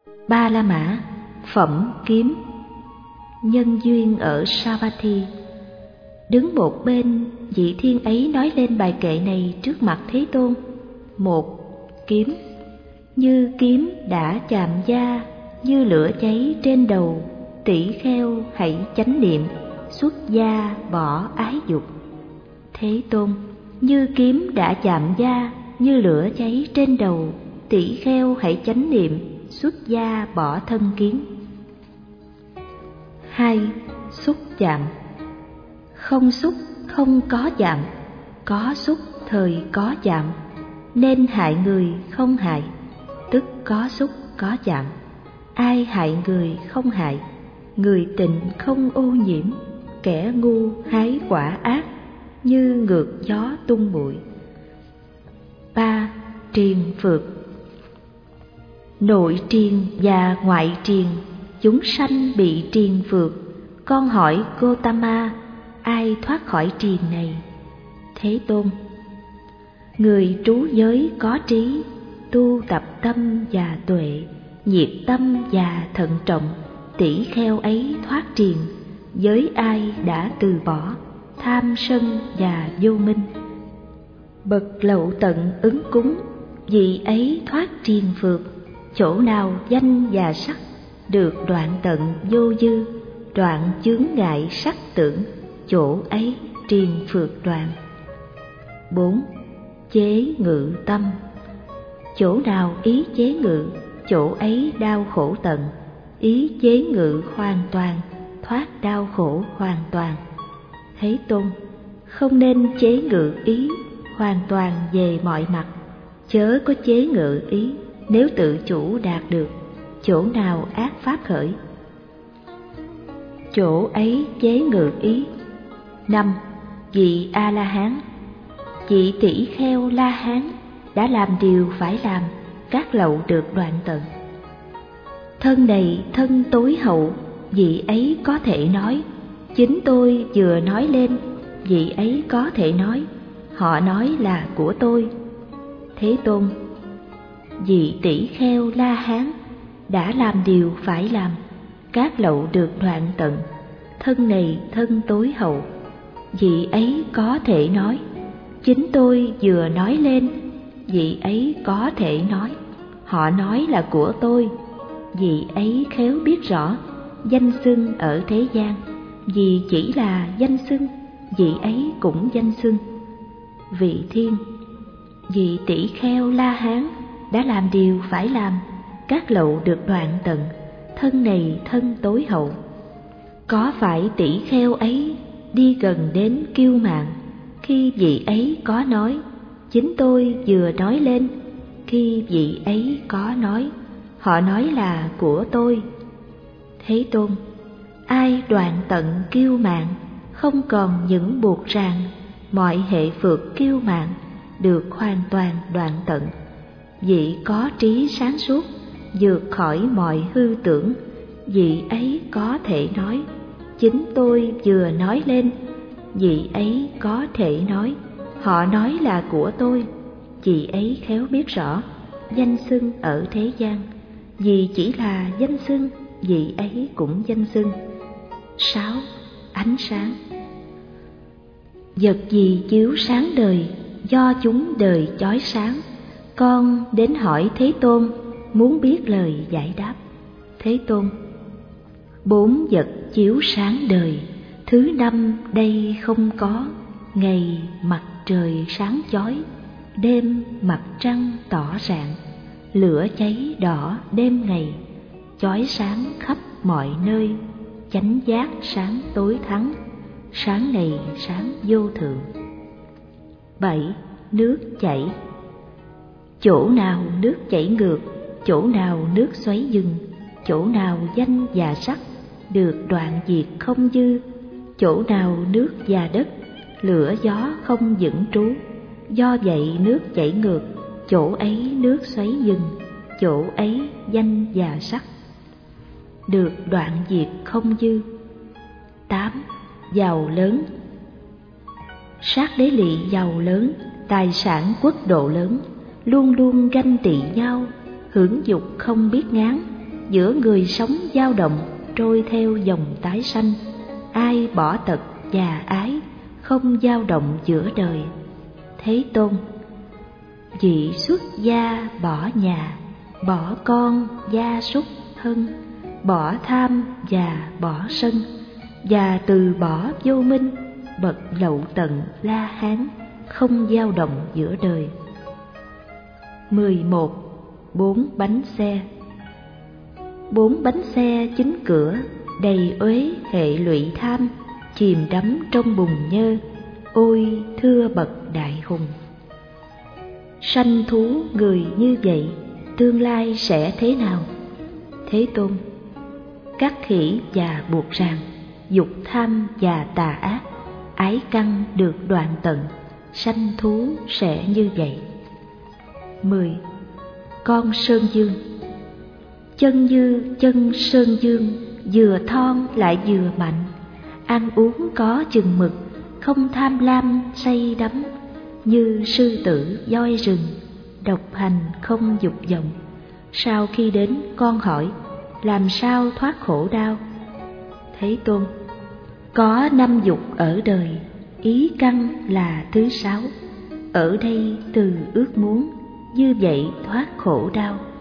Ba La Mã, phẩm kiếm. Nhân duyên ở Savatthi. Đứng một bên, vị thiên ấy nói lên bài kệ này trước mặt Thế Tôn. Một, kiếm. Như kiếm đã chạm da, như lửa cháy trên đầu, tỷ kheo hãy chánh niệm, xuất gia bỏ ái dục. Thế Tôn, như kiếm đã chạm da, như lửa cháy trên đầu, tỷ kheo hãy chánh niệm, xuất gia bỏ thân kiến. 2. Xúc chạm. Không xúc không có chạm, có xúc thời có chạm, nên hại người không hại, tức có xúc có chạm. Ai hại người không hại, người tịnh không ô nhiễm, kẻ ngu hái quả ác, như ngược gió tung bụi. 3. Triền phược. Nội triền và ngoại triền, chúng sanh bị triền phược. Con hỏi Gotama, ai thoát khỏi triền này? Thế Tôn, người trú giới có trí, tu tập tâm và tuệ, nhiệt tâm và thận trọng, tỷ kheo ấy thoát triền. Với ai đã từ bỏ tham sân và vô minh, bậc lậu tận ứng cúng, vị ấy thoát triền phược. Chỗ nào danh và sắc được đoạn tận vô dư, đoạn chướng ngại sắc tưởng, chỗ ấy triền phược đoạn. 4. Chế ngự tâm. Chỗ nào ý chế ngự, chỗ ấy đau khổ tận. Ý chế ngự hoàn toàn, thoát đau khổ hoàn toàn. Thế Tôn, không nên chế ngự ý hoàn toàn về mọi mặt, chớ có chế ngự ý. Nếu tự chủ đạt được, chỗ nào ác pháp khởi, chỗ ấy chế ngự ý. 5. Vị A-la-hán. Vị tỷ kheo La-hán đã làm điều phải làm, các lậu được đoạn tận. Thân này thân tối hậu, vị ấy có thể nói, chính tôi vừa nói lên, vị ấy có thể nói, họ nói là của tôi. Thế Tôn, vị tỷ kheo La-hán đã làm điều phải làm, các lậu được đoạn tận. Thân này thân tối hậu, vị ấy có thể nói, chính tôi vừa nói lên, vị ấy có thể nói, họ nói là của tôi. Vị ấy khéo biết rõ danh xưng ở thế gian, vì chỉ là danh xưng, vị ấy cũng danh xưng. Vị thiên, vị tỷ kheo La-hán đã làm điều phải làm, các lậu được đoạn tận. Thân này thân tối hậu. Có phải tỷ kheo ấy đi gần đến kiêu mạn, khi vị ấy có nói, chính tôi vừa nói lên, khi vị ấy có nói, họ nói là của tôi. Thế Tôn, ai đoạn tận kiêu mạn, không còn những buộc ràng, mọi hệ phược kiêu mạn được hoàn toàn đoạn tận. Vị có trí sáng suốt, vượt khỏi mọi hư tưởng, vị ấy có thể nói, chính tôi vừa nói lên, vị ấy có thể nói, họ nói là của tôi. Vị ấy khéo biết rõ danh xưng ở thế gian, vì chỉ là danh xưng, vị ấy cũng danh xưng. 6. Ánh sáng. Vật gì chiếu sáng đời, do chúng đời chói sáng. Con đến hỏi Thế Tôn, muốn biết lời giải đáp. Thế Tôn, 4 vật chiếu sáng đời, thứ 5 đây không có. Ngày mặt trời sáng chói, đêm mặt trăng tỏ rạng, lửa cháy đỏ đêm ngày, chói sáng khắp mọi nơi, chánh giác sáng tối thắng, sáng này sáng vô thượng. 7. Nước chảy. Chỗ nào nước chảy ngược, chỗ nào nước xoáy dừng, chỗ nào danh và sắc được đoạn diệt không dư, chỗ nào nước và đất, lửa gió không vững trú. Do vậy nước chảy ngược, chỗ ấy nước xoáy dừng, chỗ ấy danh và sắc được đoạn diệt không dư. 8. Giàu lớn. Sát đế lỵ giàu lớn, tài sản quốc độ lớn, luôn luôn ganh tị nhau, hưởng dục không biết ngán, giữa người sống dao động trôi theo dòng tái sanh, ai bỏ tật già ái, không dao động giữa đời. Thế Tôn. Vị xuất gia bỏ nhà, bỏ con gia súc thân, bỏ tham và bỏ sân, và từ bỏ vô minh, bậc lậu tận La Hán, không dao động giữa đời. 11. 4 bánh xe. 4 bánh xe chính cửa, đầy uế hệ lụy tham, chìm đắm trong bùn nhơ, ôi thưa bậc đại hùng. Sanh thú người như vậy, tương lai sẽ thế nào? Thế Tôn. Cắt khỉ và buộc ràng, dục tham và tà ác, ái căn được đoạn tận, sanh thú sẽ như vậy. 10. Con sơn dương. Chân như chân sơn dương, vừa thon lại vừa mạnh, ăn uống có chừng mực, không tham lam say đắm, như sư tử voi rừng, độc hành không dục vọng. Sau khi đến con hỏi, làm sao thoát khổ đau? Thế Tôn. Có 5 dục ở đời, ý căn là thứ 6. Ở đây từ ước muốn, như vậy thoát khổ đau.